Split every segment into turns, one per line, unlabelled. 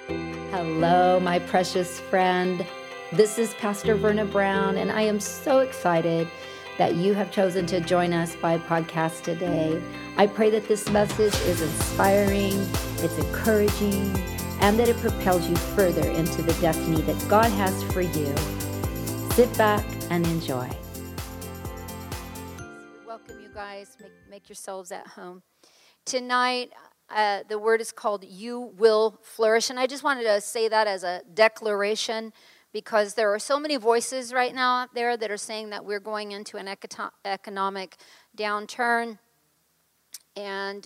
Hello, my precious friend. This is Pastor Verna Brown, and I am so excited that you have chosen to join us by podcast today. I pray that this message is inspiring, it's encouraging, and that it propels you further into the destiny that God has for you. Sit back and enjoy. Welcome, you guys. Make yourselves at home. Tonight, the word is called "You Will Flourish," and I just wanted to say that as a declaration because there are so many voices right now out there that are saying that we're going into an economic downturn, and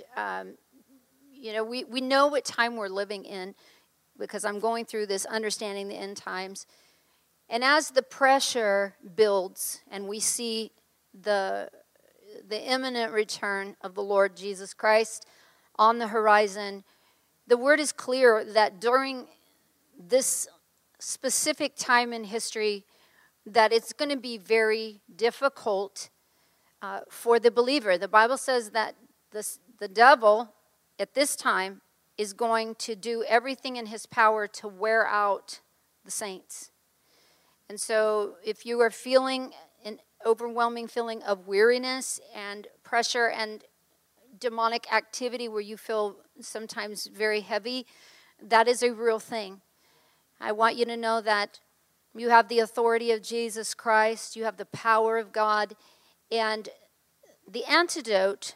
we know what time we're living in because I'm going through this understanding the end times, and as the pressure builds and we see the imminent return of the Lord Jesus Christ on the horizon, the word is clear that during this specific time in history that it's going to be very difficult for the believer. The Bible says that the devil at this time is going to do everything in his power to wear out the saints. And so if you are feeling an overwhelming feeling of weariness and pressure and demonic activity where you feel sometimes very heavy, that is a real thing. I want you to know that you have the authority of Jesus Christ, you have the power of God, and the antidote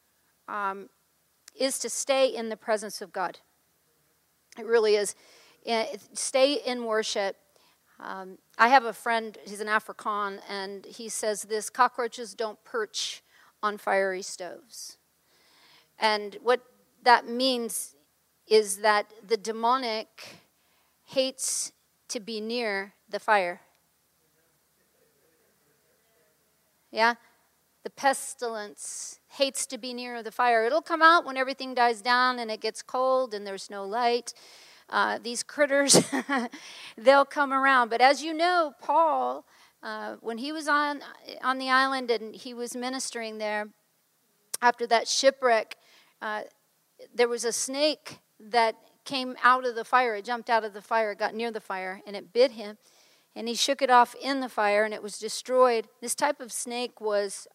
is to stay in the presence of God. It really is. Stay in worship. I have a friend, he's an Afrikaan, and he says this: cockroaches don't perch on fiery stoves. And what that means is that the demonic hates to be near the fire. Yeah? The pestilence hates to be near the fire. It'll come out when everything dies down and it gets cold and there's no light. These critters, they'll come around. But as you know, Paul, when he was on the island and he was ministering there, after that shipwreck, there was a snake that came out of the fire. It jumped out of the fire, got near the fire, and it bit him. And he shook it off in the fire, and it was destroyed. This type of snake was,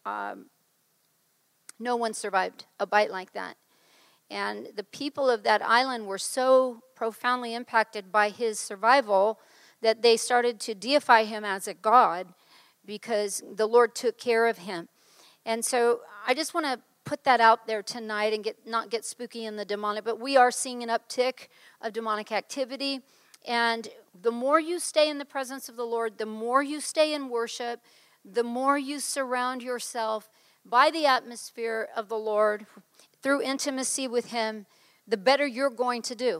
no one survived a bite like that. And the people of that island were so profoundly impacted by his survival that they started to deify him as a god because the Lord took care of him. And so I just want to put that out there tonight and not get spooky in the demonic, but we are seeing an uptick of demonic activity. And the more you stay in the presence of the Lord, the more you stay in worship, the more you surround yourself by the atmosphere of the Lord through intimacy with him, the better you're going to do.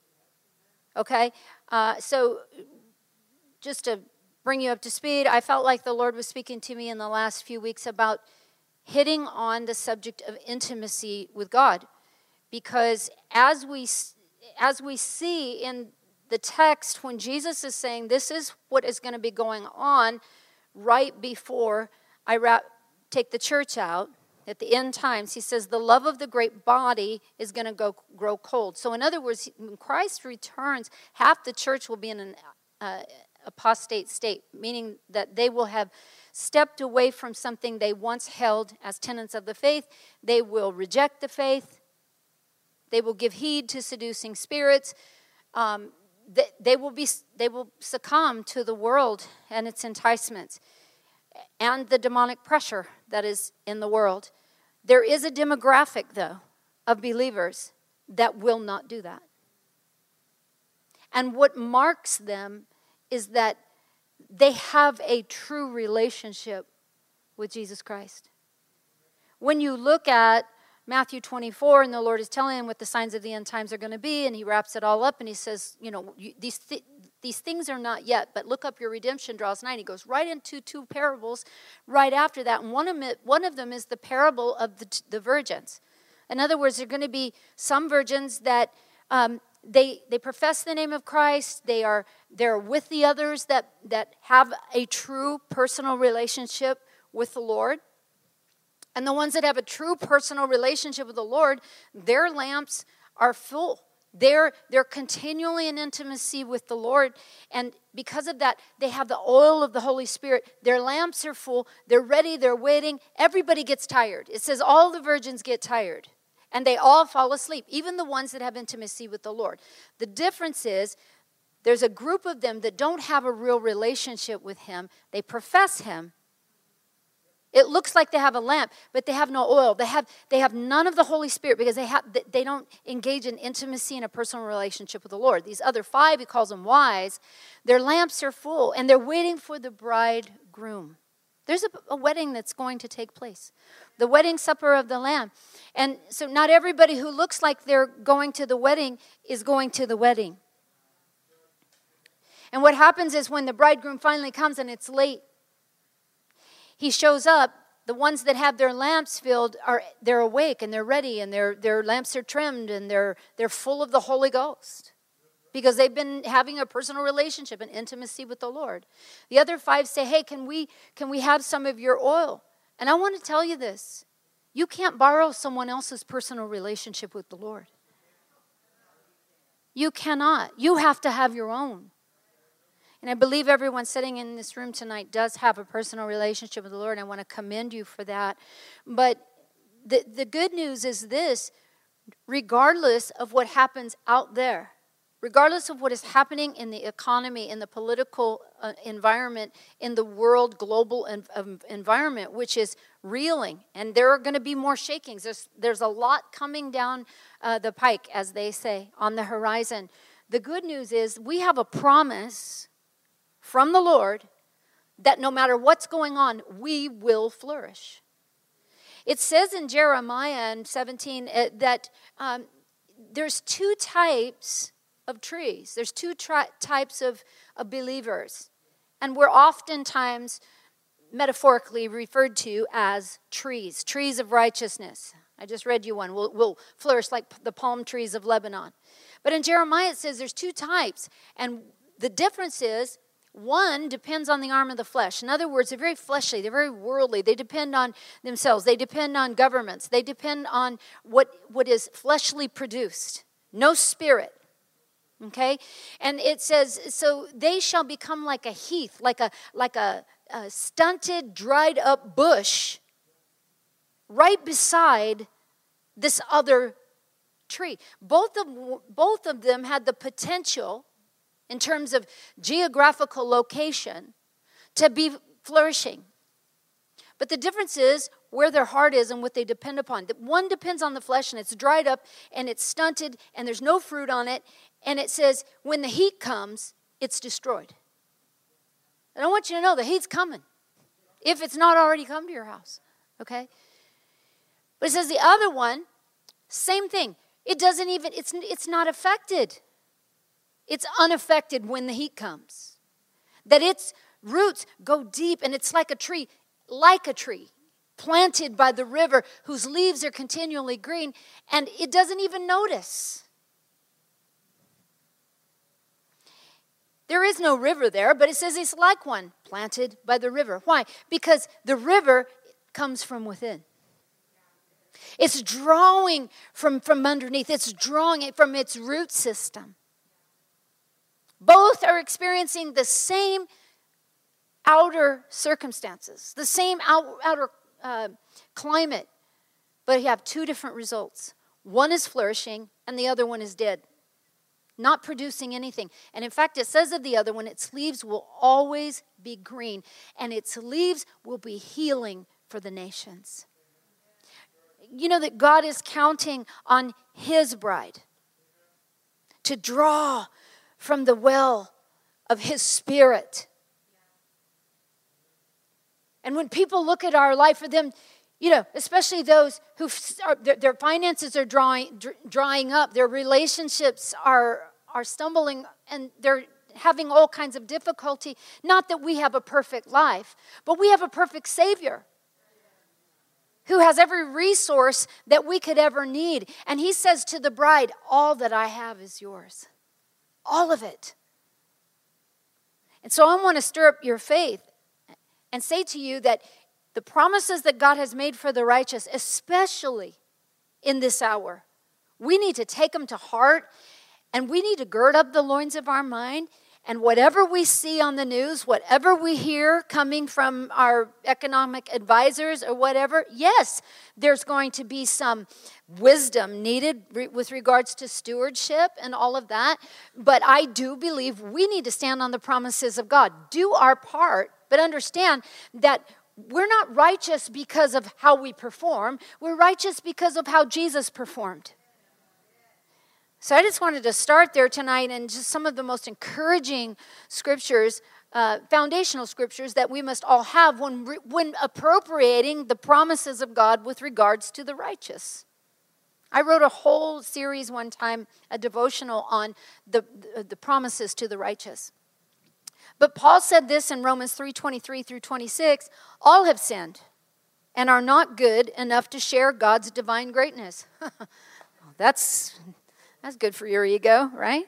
Okay? So just to bring you up to speed, I felt like the Lord was speaking to me in the last few weeks about hitting on the subject of intimacy with God. Because as we see in the text, when Jesus is saying this is what is going to be going on right before I take the church out, at the end times, he says the love of the great body is going to grow cold. So in other words, when Christ returns, half the church will be in an apostate state, meaning that they will have stepped away from something they once held as tenets of the faith. They will reject the faith. They will give heed to seducing spirits. They will succumb to the world and its enticements and the demonic pressure that is in the world. There is a demographic, though, of believers that will not do that. And what marks them is that they have a true relationship with Jesus Christ. When you look at Matthew 24, and the Lord is telling him what the signs of the end times are going to be, and he wraps it all up, and he says, these things are not yet, but look up, your redemption draws nigh. He goes right into two parables right after that, and one of them is the parable of the virgins. In other words, there are going to be some virgins that they profess the name of Christ. They're with the others that have a true personal relationship with the Lord. And the ones that have a true personal relationship with the Lord, their lamps are full. They're continually in intimacy with the Lord. And because of that, they have the oil of the Holy Spirit. Their lamps are full. They're ready. They're waiting. Everybody gets tired. It says all the virgins get tired. And they all fall asleep, even the ones that have intimacy with the Lord. The difference is there's a group of them that don't have a real relationship with Him. They profess Him. It looks like they have a lamp, but they have no oil. They have none of the Holy Spirit because they don't engage in intimacy and a personal relationship with the Lord. These other 5, He calls them wise, their lamps are full, and they're waiting for the bridegroom. There's a wedding that's going to take place, the wedding supper of the Lamb. And so not everybody who looks like they're going to the wedding is going to the wedding. And what happens is when the bridegroom finally comes and it's late, He shows up. The ones that have their lamps filled, they're awake and they're ready and their lamps are trimmed and they're full of the Holy Ghost because they've been having a personal relationship and intimacy with the Lord. The other 5 say, hey, can we have some of your oil? And I want to tell you this. You can't borrow someone else's personal relationship with the Lord. You cannot. You have to have your own. And I believe everyone sitting in this room tonight does have a personal relationship with the Lord. And I want to commend you for that. But the good news is this: regardless of what happens out there, regardless of what is happening in the economy, in the political environment, in the world global environment, which is reeling, and there are going to be more shakings. There's a lot coming down the pike, as they say, on the horizon. The good news is we have a promise from the Lord that no matter what's going on, we will flourish. It says in Jeremiah 17 that there's 2 types of trees. There's 2 types of believers. And we're oftentimes metaphorically referred to as trees of righteousness. I just read you one. We'll flourish like the palm trees of Lebanon. But in Jeremiah it says there's 2 types. And the difference is, one depends on the arm of the flesh. In other words, they're very fleshly. They're very worldly. They depend on themselves. They depend on governments. They depend on what is fleshly produced. No spirit. Okay? And it says, so they shall become like a heath, like a stunted, dried up bush right beside this other tree. Both of them had the potential, in terms of geographical location, to be flourishing. But the difference is where their heart is and what they depend upon. One depends on the flesh, and it's dried up, and it's stunted, and there's no fruit on it. And it says when the heat comes, it's destroyed. And I want you to know the heat's coming, if it's not already come to your house. Okay? But it says the other one, same thing. It doesn't even, it's not affected. It's unaffected when the heat comes. That its roots go deep, and it's like a tree, planted by the river, whose leaves are continually green, and it doesn't even notice. There is no river there, but it says it's like one planted by the river. Why? Because the river comes from within. It's drawing from underneath. It's drawing it from its root system. Both are experiencing the same outer circumstances, the same outer climate, but you have 2 different results. One is flourishing, and the other one is dead, not producing anything. And in fact, it says of the other one, its leaves will always be green, and its leaves will be healing for the nations. You know that God is counting on His bride to draw from the well of His Spirit. And when people look at our life, for them, you know, especially those who their finances are drying up, their relationships are stumbling, and they're having all kinds of difficulty. Not that we have a perfect life, but we have a perfect Savior who has every resource that we could ever need. And He says to the bride, all that I have is yours. All of it. And so I want to stir up your faith and say to you that the promises that God has made for the righteous, especially in this hour, we need to take them to heart And we need to gird up the loins of our mind. And whatever we see on the news, whatever we hear coming from our economic advisors or whatever, yes, there's going to be some wisdom needed with regards to stewardship and all of that. But I do believe we need to stand on the promises of God. Do our part, but understand that we're not righteous because of how we perform. We're righteous because of how Jesus performed. So I just wanted to start there tonight, and just some of the most encouraging scriptures, foundational scriptures that we must all have when appropriating the promises of God with regards to the righteous. I wrote a whole series one time, a devotional on the promises to the righteous. But Paul said this in Romans 3:23 through 26, all have sinned and are not good enough to share God's divine greatness. That's good for your ego, right?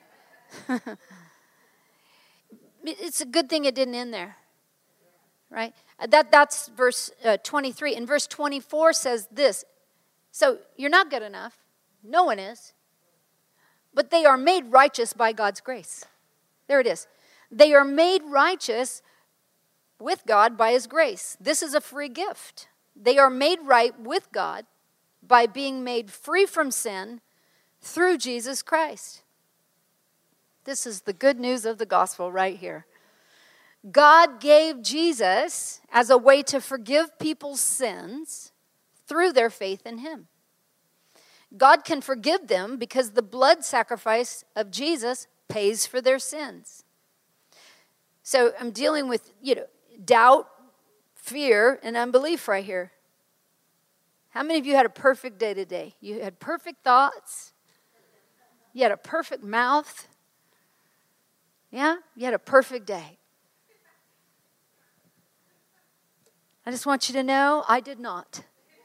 It's a good thing it didn't end there, right? That's verse 23. And verse 24 says this. So you're not good enough. No one is. But they are made righteous by God's grace. There it is. They are made righteous with God by His grace. This is a free gift. They are made right with God by being made free from sin through Jesus Christ. This is the good news of the gospel right here. God gave Jesus as a way to forgive people's sins through their faith in Him. God can forgive them because the blood sacrifice of Jesus pays for their sins. So I'm dealing with, doubt, fear, and unbelief right here. How many of you had a perfect day today? You had perfect thoughts. You had a perfect mouth. Yeah? You had a perfect day. I just want you to know, I did not.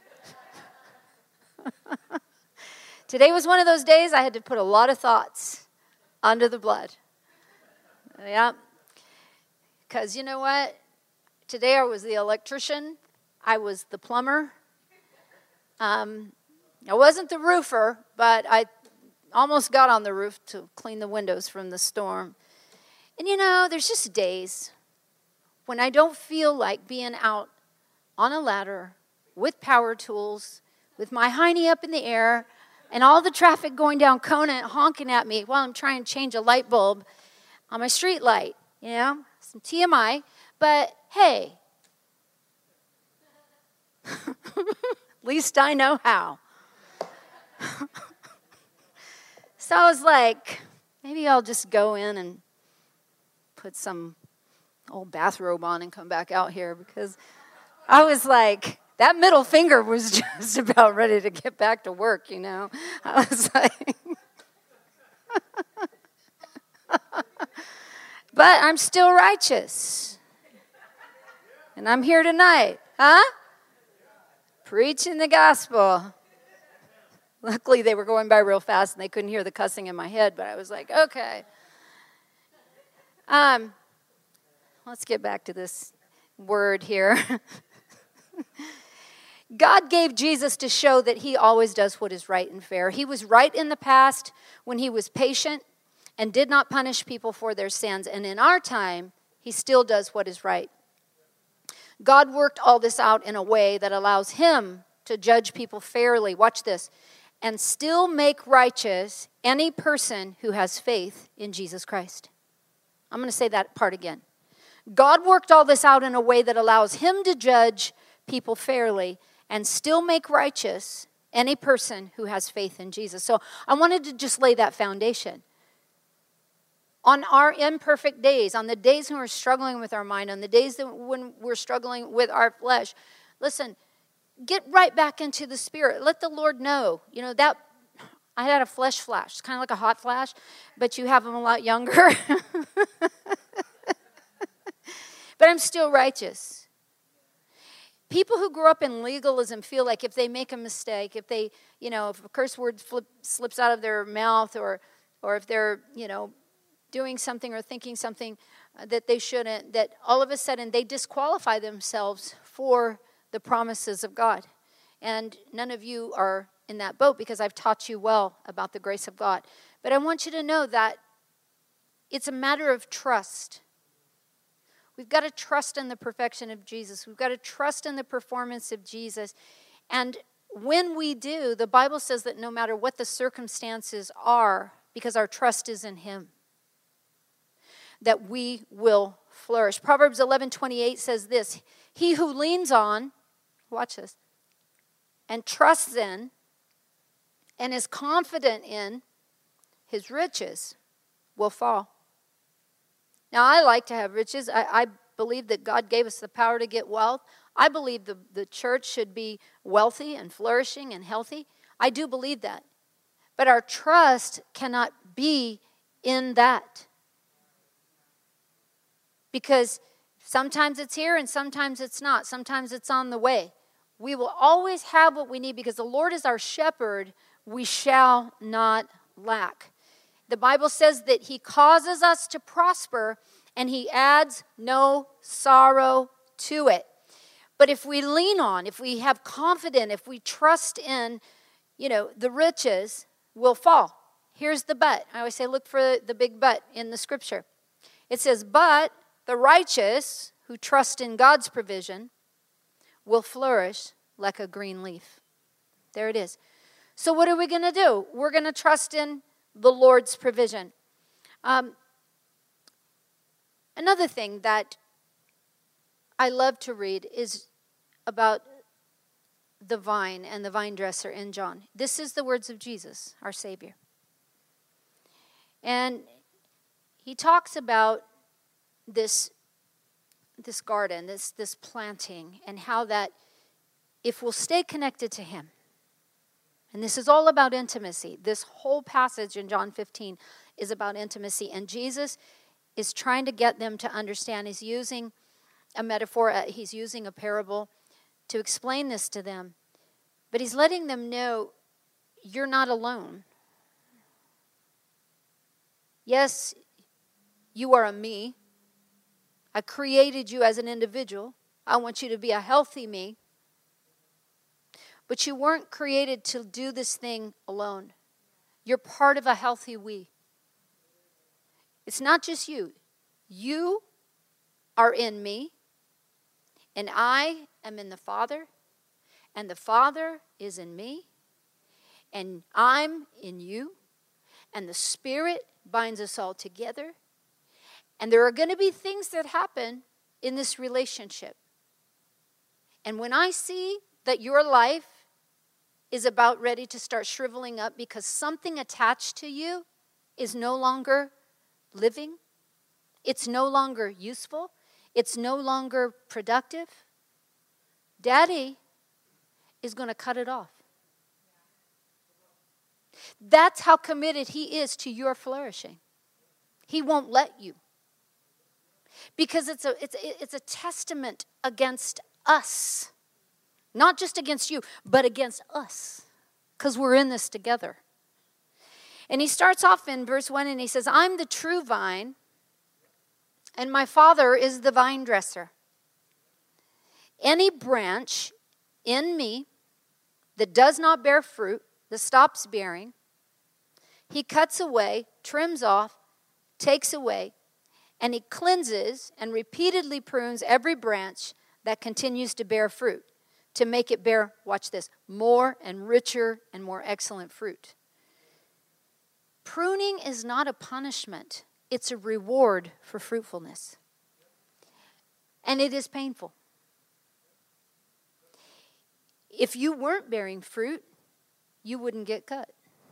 Today was one of those days I had to put a lot of thoughts under the blood. Yeah. Because you know what? Today I was the electrician. I was the plumber. I wasn't the roofer, but I almost got on the roof to clean the windows from the storm. And there's just days when I don't feel like being out on a ladder with power tools, with my hiney up in the air, and all the traffic going down Conant honking at me while I'm trying to change a light bulb on my street light. Some TMI. But hey, at least I know how. So I was like, maybe I'll just go in and put some old bathrobe on and come back out here, because I was like, that middle finger was just about ready to get back to work, I was like, but I'm still righteous. And I'm here tonight, huh? Preaching the gospel. Luckily, they were going by real fast and they couldn't hear the cussing in my head, but I was like, okay. Let's get back to this word here. God gave Jesus to show that He always does what is right and fair. He was right in the past when He was patient and did not punish people for their sins. And in our time, He still does what is right. God worked all this out in a way that allows Him to judge people fairly. Watch this. And still make righteous any person who has faith in Jesus Christ. I'm going to say that part again. God worked all this out in a way that allows Him to judge people fairly and still make righteous any person who has faith in Jesus. So I wanted to just lay that foundation. On our imperfect days, on the days when we're struggling with our mind, on the days when we're struggling with our flesh, listen, get right back into the Spirit. Let the Lord know. That I had a flesh flash. It's kind of like a hot flash, but you have them a lot younger. But I'm still righteous. People who grew up in legalism feel like if they make a mistake, if they, if a curse word slips out of their mouth, or if they're, doing something or thinking something that they shouldn't, that all of a sudden they disqualify themselves for the promises of God. And none of you are in that boat, because I've taught you well about the grace of God. But I want you to know that it's a matter of trust. We've got to trust in the perfection of Jesus. We've got to trust in the performance of Jesus. And when we do, the Bible says that no matter what the circumstances are, because our trust is in Him, that we will flourish. Proverbs 11:28 says this, he who leans on, watch this, and trusts in, and is confident in his riches will fall. Now, I like to have riches. I believe that God gave us the power to get wealth. I believe the church should be wealthy and flourishing and healthy. I do believe that. But our trust cannot be in that. Because sometimes it's here and sometimes it's not. Sometimes it's on the way. We will always have what we need because the Lord is our shepherd. We shall not lack. The Bible says that He causes us to prosper and He adds no sorrow to it. But if we lean on, if we have confidence, if we trust in, the riches will fall. Here's the but. I always say look for the big but in the scripture. It says, but the righteous who trust in God's provision will flourish like a green leaf. There it is. So what are we going to do? We're going to trust in the Lord's provision. Another thing that I love to read is about the vine and the vine dresser in John. This is the words of Jesus, our Savior. And He talks about this garden, this planting, and how that if we'll stay connected to Him, and this is all about intimacy. This whole passage in John 15 is about intimacy. And Jesus is trying to get them to understand. He's using a metaphor. He's using a parable to explain this to them. But He's letting them know you're not alone. Yes, you are a me. I created you as an individual. I want you to be a healthy me. But you weren't created to do this thing alone. You're part of a healthy we. It's not just you. You are in me, and I am in the Father, and the Father is in me, and I'm in you, and the Spirit binds us all together. And there are going to be things that happen in this relationship. And when I see that your life is about ready to start shriveling up because something attached to you is no longer living, it's no longer useful, it's no longer productive, Daddy is going to cut it off. That's how committed He is to your flourishing. He won't let you. Because it's a testament against us. Not just against you, but against us. Because we're in this together. And He starts off in verse 1 and He says, I'm the true vine, and my Father is the vine dresser. Any branch in me that does not bear fruit, that stops bearing, He cuts away, trims off, takes away, and He cleanses and repeatedly prunes every branch that continues to bear fruit, to make it bear, watch this, more and richer and more excellent fruit. Pruning is not a punishment. It's a reward for fruitfulness. And it is painful. If you weren't bearing fruit, you wouldn't get cut.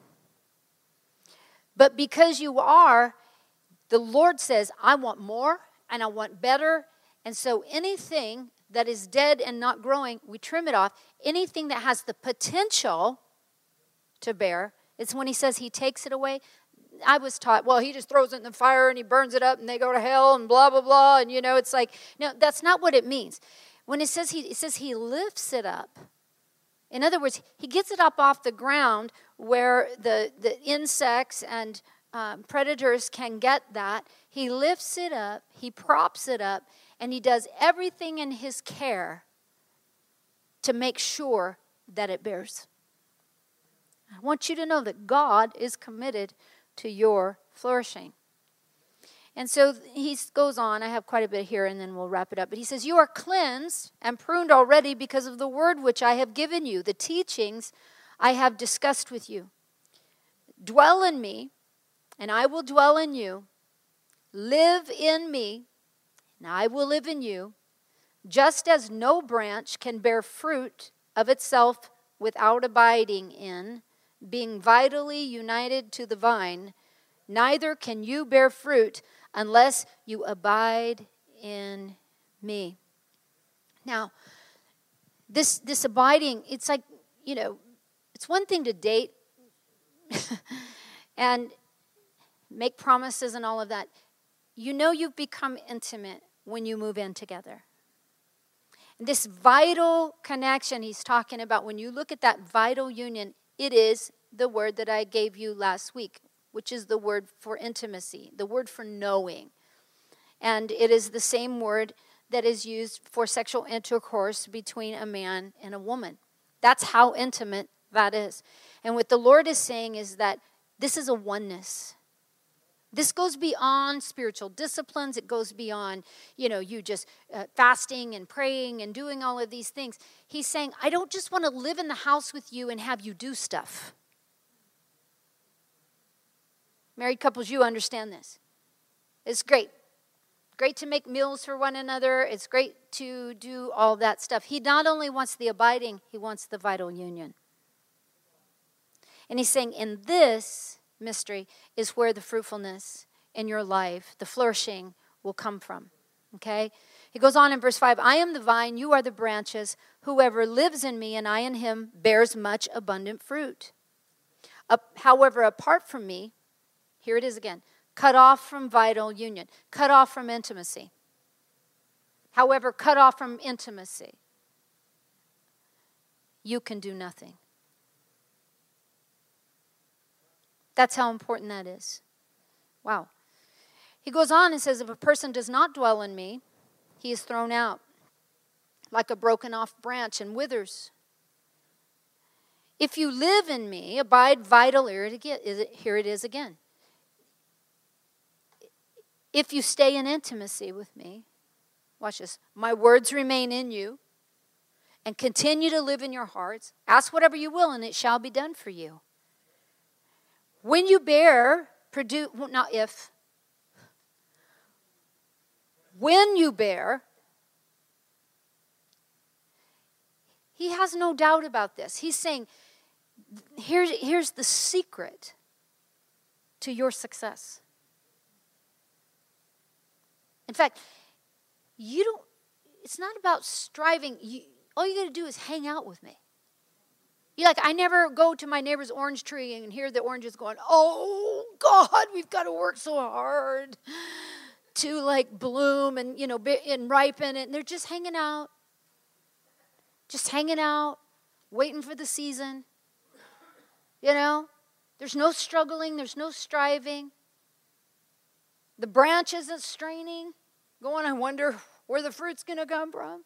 But because you are, the Lord says, I want more and I want better. And so anything that is dead and not growing, we trim it off. Anything that has the potential to bear, it's when He says He takes it away. I was taught, well, He just throws it in the fire and He burns it up and they go to hell and blah, blah, blah. And, it's like, no, that's not what it means. When it says He lifts it up. In other words, He gets it up off the ground where the insects and predators can get that. He lifts it up, He props it up, and He does everything in His care to make sure that it bears. I want you to know that God is committed to your flourishing. And so he goes on. I have quite a bit here, and then we'll wrap it up. But he says, you are cleansed and pruned already because of the word which I have given you, the teachings I have discussed with you. Dwell in me, and I will dwell in you. Live in me, and I will live in you. Just as no branch can bear fruit of itself without abiding in, being vitally united to the vine, neither can you bear fruit unless you abide in me. Now, this abiding, it's like, it's one thing to date and make promises and all of that. You've become intimate when you move in together. And this vital connection he's talking about, when you look at that vital union, it is the word that I gave you last week, which is the word for intimacy, the word for knowing. And it is the same word that is used for sexual intercourse between a man and a woman. That's how intimate that is. And what the Lord is saying is that this is a oneness. This goes beyond spiritual disciplines. It goes beyond, you just fasting and praying and doing all of these things. He's saying, I don't just want to live in the house with you and have you do stuff. Married couples, you understand this. It's great. Great to make meals for one another. It's great to do all that stuff. He not only wants the abiding, he wants the vital union. And he's saying, in this mystery is where the fruitfulness in your life, the flourishing, will come from. Okay? He goes on in verse 5, I am the vine, you are the branches. Whoever lives in me and I in him bears much abundant fruit. However, apart from me, here it is again, cut off from vital union, cut off from intimacy. However, cut off from intimacy, you can do nothing. That's how important that is. Wow. He goes on and says, if a person does not dwell in me, he is thrown out like a broken off branch and withers. If you live in me, abide vital, here it is again. If you stay in intimacy with me, watch this, my words remain in you and continue to live in your hearts. Ask whatever you will and it shall be done for you. When you when you bear, he has no doubt about this. He's saying, here's the secret to your success. In fact, it's not about striving. All you got to do is hang out with me. You're like, I never go to my neighbor's orange tree and hear the oranges going, oh, God, we've got to work so hard to bloom and, and ripen. And they're just hanging out, waiting for the season. There's no struggling. There's no striving. The branch isn't straining, going, I wonder where the fruit's going to come from.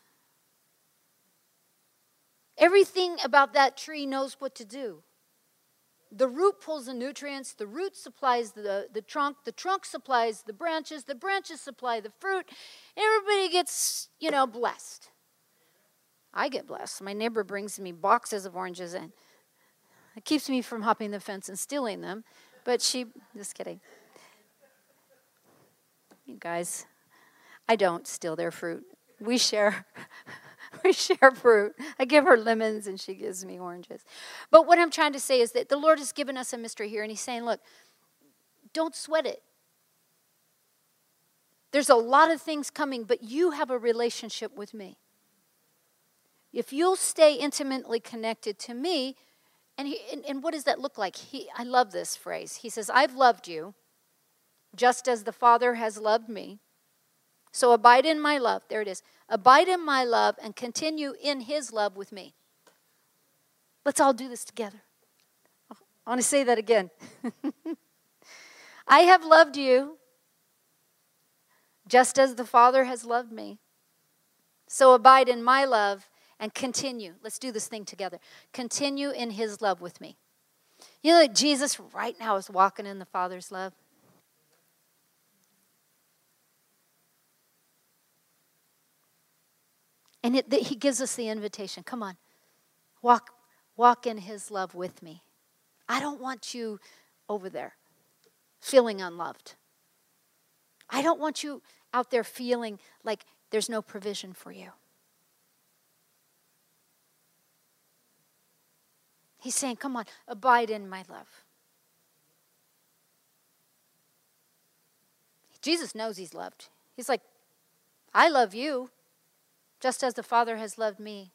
Everything about that tree knows what to do. The root pulls the nutrients, the root supplies the trunk supplies the branches supply the fruit. Everybody gets, blessed. I get blessed. My neighbor brings me boxes of oranges in. It keeps me from hopping the fence and stealing them, but just kidding. You guys, I don't steal their fruit. We share. We share fruit. I give her lemons and she gives me oranges. But what I'm trying to say is that the Lord has given us a mystery here, and he's saying, look, don't sweat it. There's a lot of things coming, but you have a relationship with me. If you'll stay intimately connected to me, and what does that look like? I love this phrase. He says, I've loved you just as the Father has loved me. So abide in my love. There it is. Abide in my love and continue in his love with me. Let's all do this together. I want to say that again. I have loved you just as the Father has loved me. So abide in my love and continue. Let's do this thing together. Continue in his love with me. You know that Jesus right now is walking in the Father's love? And he gives us the invitation. Come on, walk in his love with me. I don't want you over there feeling unloved. I don't want you out there feeling like there's no provision for you. He's saying, come on, abide in my love. Jesus knows he's loved. He's like, I love you just as the Father has loved me.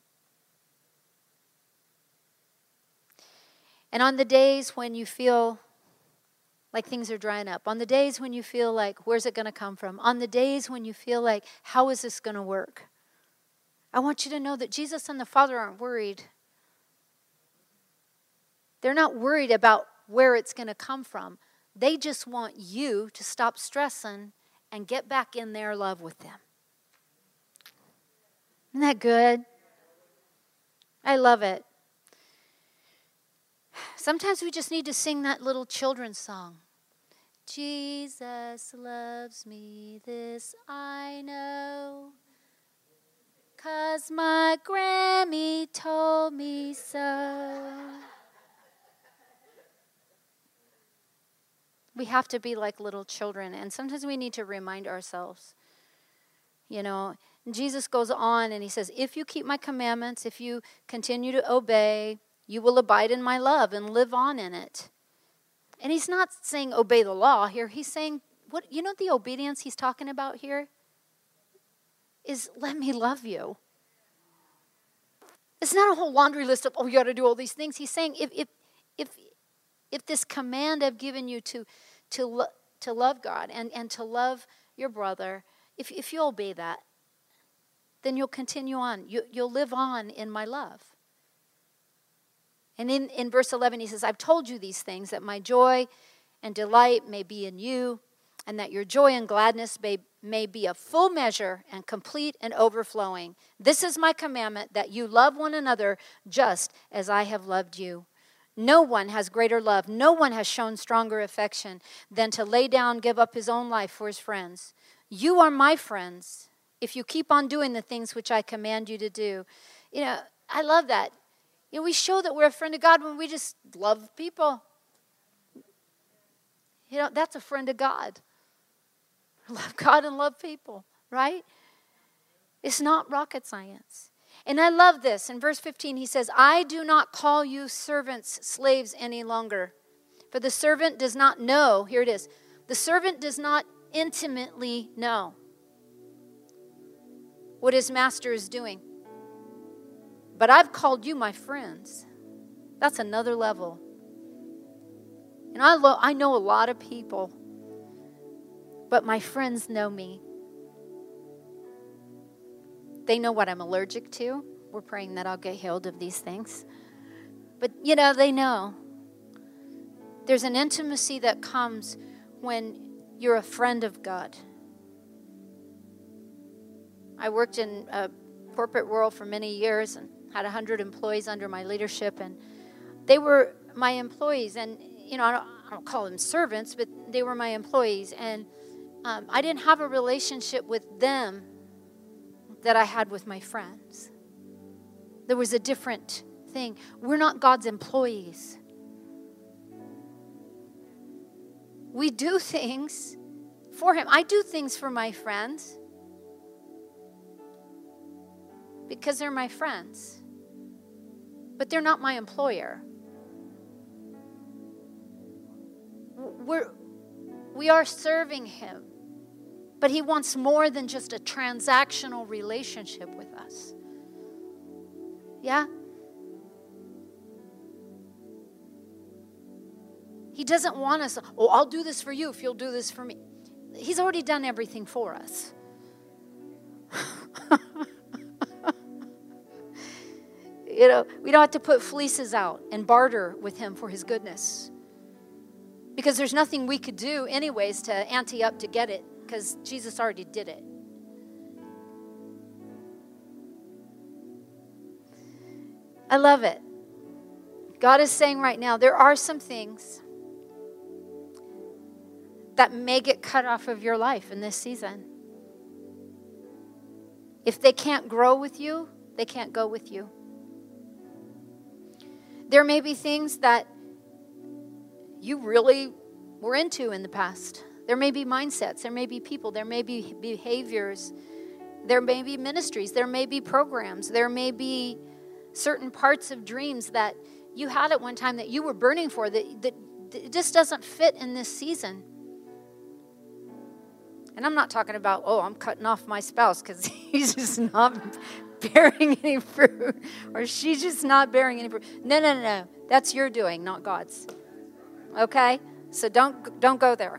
And on the days when you feel like things are drying up, on the days when you feel like, where's it going to come from? On the days when you feel like, how is this going to work? I want you to know that Jesus and the Father aren't worried. They're not worried about where it's going to come from. They just want you to stop stressing and get back in their love with them. Isn't that good? I love it. Sometimes we just need to sing that little children's song. Jesus loves me, this I know, 'cause my Grammy told me so. We have to be like little children, and sometimes we need to remind ourselves. You know, Jesus goes on and he says, if you keep my commandments, if you continue to obey, you will abide in my love and live on in it. And he's not saying obey the law here. He's saying, what you know the obedience he's talking about here? Is let me love you. It's not a whole laundry list of, oh, you got to do all these things. He's saying, if this command I've given you to love God and to love your brother, if you obey that, then you'll continue on. You'll live on in my love. And in verse 11, he says, I've told you these things, that my joy and delight may be in you, and that your joy and gladness may be a full measure and complete and overflowing. This is my commandment, that you love one another just as I have loved you. No one has greater love. No one has shown stronger affection than to lay down, give up his own life for his friends. You are my friends if you keep on doing the things which I command you to do. You know, I love that. You know, we show that we're a friend of God when we just love people. You know, that's a friend of God. Love God and love people, right? It's not rocket science. And I love this. In verse 15, he says, I do not call you servants, slaves any longer. For the servant does not know, here it is, the servant does not intimately know what his master is doing. But I've called you my friends. That's another level. And I know a lot of people, but my friends know me. They know what I'm allergic to. We're praying that I'll get healed of these things. But, you know, they know. There's an intimacy that comes when you're a friend of God. I worked in a corporate world for many years and had 100 employees under my leadership, and they were my employees. And, you know, I don't call them servants, but they were my employees. And I didn't have a relationship with them that I had with my friends. There was a different thing. We're not God's employees. We do things for him. I do things for my friends because they're my friends. But they're not my employer. We are serving him. But he wants more than just a transactional relationship with us. Yeah? He doesn't want us, oh, I'll do this for you if you'll do this for me. He's already done everything for us. You know, we don't have to put fleeces out and barter with him for his goodness. Because there's nothing we could do anyways to ante up to get it. Because Jesus already did it. I love it. God is saying right now, there are some things that may get cut off of your life in this season. If they can't grow with you, they can't go with you. There may be things that you really were into in the past. There may be mindsets, there may be people, there may be behaviors, there may be ministries, there may be programs, there may be certain parts of dreams that you had at one time that you were burning for that just doesn't fit in this season. And I'm not talking about, I'm cutting off my spouse because he's just not bearing any fruit, or she's just not bearing any fruit. No. That's your doing, not God's. Okay? So don't go there.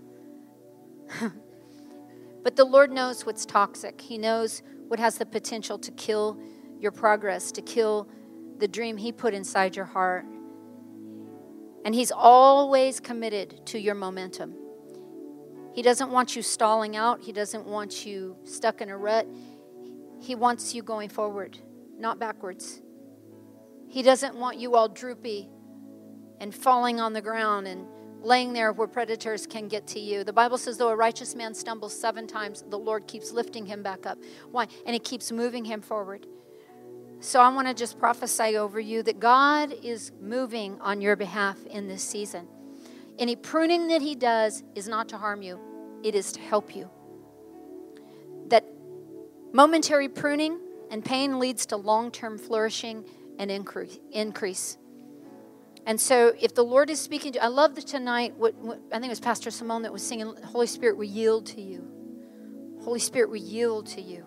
But the Lord knows what's toxic. He knows what has the potential to kill your progress, to kill the dream He put inside your heart. And He's always committed to your momentum. He doesn't want you stalling out. He doesn't want you stuck in a rut. He wants you going forward, not backwards. He doesn't want you all droopy and falling on the ground and laying there where predators can get to you. The Bible says, though a righteous man stumbles 7 times, the Lord keeps lifting him back up. Why? And He keeps moving him forward. So I want to just prophesy over you that God is moving on your behalf in this season. Any pruning that He does is not to harm you. It is to help you. That momentary pruning and pain leads to long-term flourishing and increase. And so if the Lord is speaking to, I love that tonight, what I think it was Pastor Simone that was singing, Holy Spirit, we yield to you. Holy Spirit, we yield to you.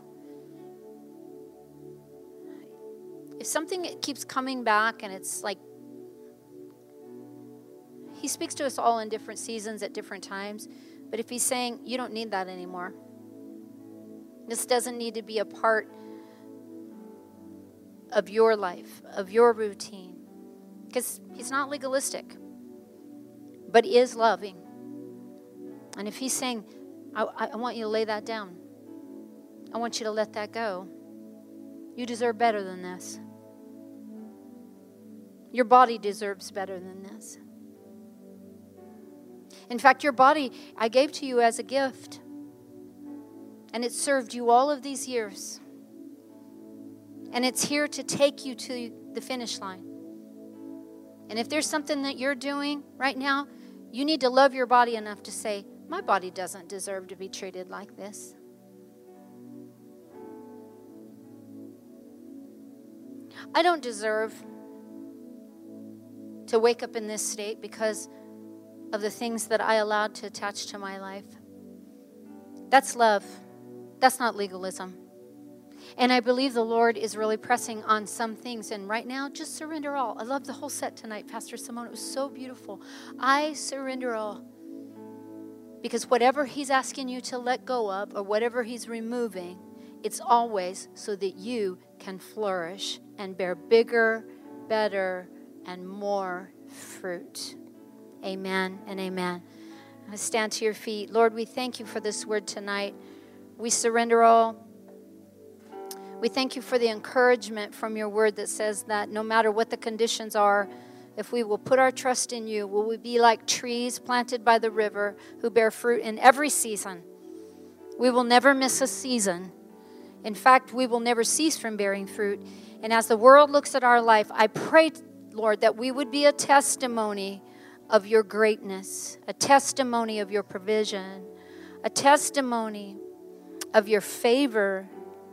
If something keeps coming back and it's like, He speaks to us all in different seasons at different times. But if He's saying, you don't need that anymore. This doesn't need to be a part of your life, of your routine. Because He's not legalistic, but He is loving. And if He's saying, I want you to lay that down. I want you to let that go. You deserve better than this. Your body deserves better than this. In fact, your body I gave to you as a gift. And it served you all of these years. And it's here to take you to the finish line. And if there's something that you're doing right now, you need to love your body enough to say, my body doesn't deserve to be treated like this. I don't deserve to wake up in this state because of the things that I allowed to attach to my life. That's love. That's not legalism. And I believe the Lord is really pressing on some things. And right now, just surrender all. I love the whole set tonight, Pastor Simone. It was so beautiful. I surrender all. Because whatever He's asking you to let go of or whatever He's removing, it's always so that you can flourish and bear bigger, better, and more fruit. Amen and amen. I stand to your feet. Lord, we thank You for this word tonight. We surrender all. We thank You for the encouragement from Your word that says that no matter what the conditions are, if we will put our trust in You, will we be like trees planted by the river who bear fruit in every season. We will never miss a season. In fact, we will never cease from bearing fruit. And as the world looks at our life, I pray, Lord, that we would be a testimony of Your greatness, a testimony of Your provision, a testimony of Your favor.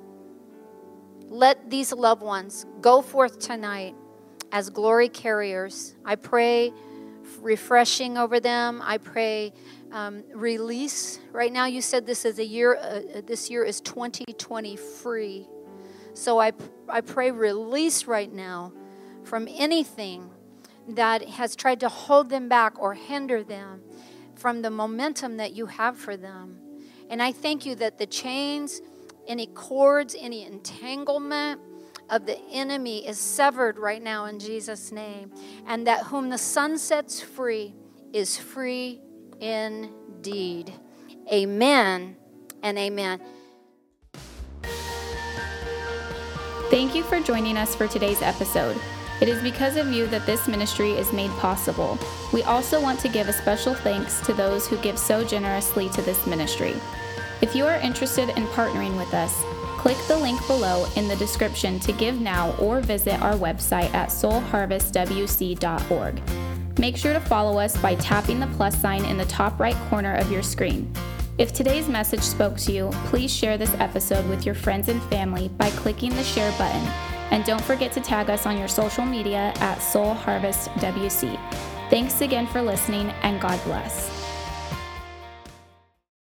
Let these loved ones go forth tonight as glory carriers. I pray refreshing over them. I pray release. Right now, You said this is a year. This year is 2020 free. So I pray release right now from anything that has tried to hold them back or hinder them from the momentum that You have for them. And I thank You that the chains, any cords, any entanglement of the enemy is severed right now in Jesus' name. And that whom the Son sets free is free indeed. Amen and amen.
Thank you for joining us for today's episode. It is because of you that this ministry is made possible. We also want to give a special thanks to those who give so generously to this ministry. If you are interested in partnering with us, click the link below in the description to give now or visit our website at soulharvestwc.org. Make sure to follow us by tapping the plus sign in the top right corner of your screen. If today's message spoke to you, please share this episode with your friends and family by clicking the share button. And don't forget to tag us on your social media at Soul Harvest WC. Thanks again for listening, and God bless.